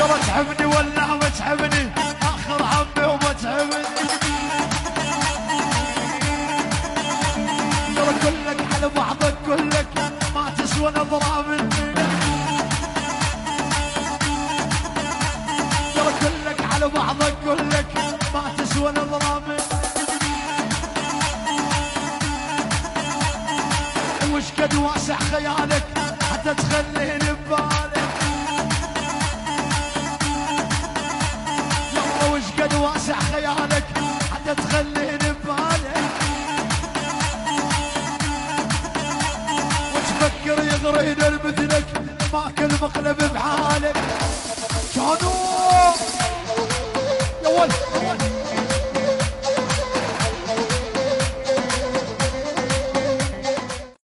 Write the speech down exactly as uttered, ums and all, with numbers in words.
ترى تعبني ولا ما تعبني اخر عمي وما تعبني ترى كلك على بعضك كلك ما تسوى نظرة مني ترى كلك على بعضك كلك ما تسوى نظرة مني وش قد واسع خيالك حتى تخليني ببالك يلا وش قد واسع خيالك حتى تخليني ببالك وتفكر يغرينا مثلك ما كل مقلب بحالك كانوا